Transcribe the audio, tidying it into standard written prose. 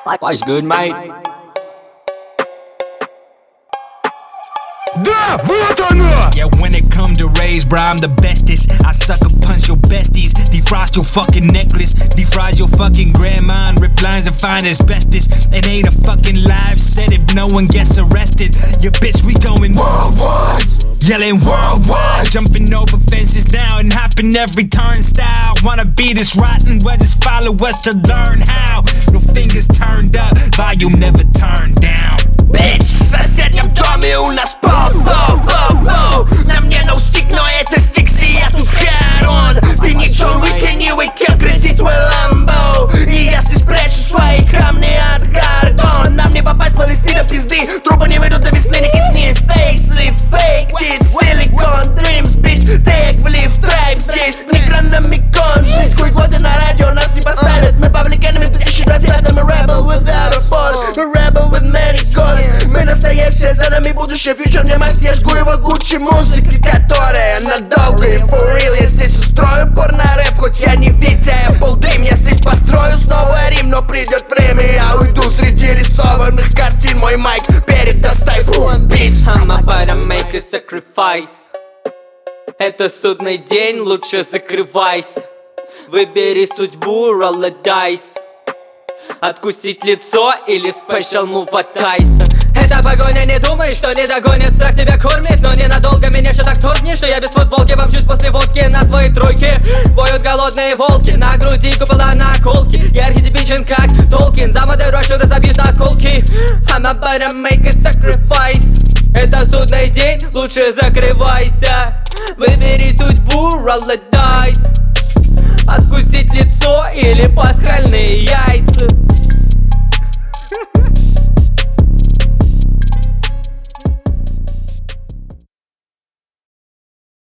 What's good, mate? Да, вот оно! Yeah, when it come to raise, bro, I'm the bestest. I sucker punch your besties, defrost your fucking necklace, defrost your fucking grandma, and rip lines and find asbestos. It ain't a fucking live set if no one gets arrested. Yeah, bitch, we going worldwide, yelling worldwide, jumping over fences now and hopping every turnstile. Wanna be this rotten, well just follow us to learn how. No fingers turned up, volume never turned down. Bitch, в соседнем доме у нас пол-пол-пол-пол. На мне no stick, но это стикси, я тут Харон. Ты не Джон Уик и не Уикер, кради твой Ламбо. И если спрячу свои камни от картон, нам не попасть, плывести до пизды. Трубы не выйдут до весны, не кисни. Фейслифт, фейк, дит, силикон, дримс, бич. Тейк, влив, трайп, здесь некрономикон. Жизнь хуй годы на радио, нас не поставят. Мы павликанами в 2020-м. Мы rebel without a pause, мы rebel with many goals. Мы настоящие, за нами будущее. Фьючер мне масть, я жгу его Гуччи музыки, которая надолго. И for real, я здесь устрою порно-рэп. Хоть я не Витя, я полдрим. Я здесь построю снова Рим, но придет время, я уйду среди рисованных картин. Мой майк передаст тайфун, бич. I'm about to make a sacrifice. Это судный день, лучше закрывайся. Выбери судьбу, roll a dice. Откусить лицо или спешл мув от Тайса. Это погоня, не думай, что не догонит. Страх тебя кормит, но ненадолго. Меня еще так торкнет, что я без футболки помчусь после водки на своей тройке. Воют голодные волки, на груди купола наколки. Я архетипичен как Толкин, за модерь что разобьют на осколки. I'm about to make a sacrifice. Это судный день, лучше закрывайся. Выбери судьбу, roll a dice. Откусить лицо или пасхальные яйца.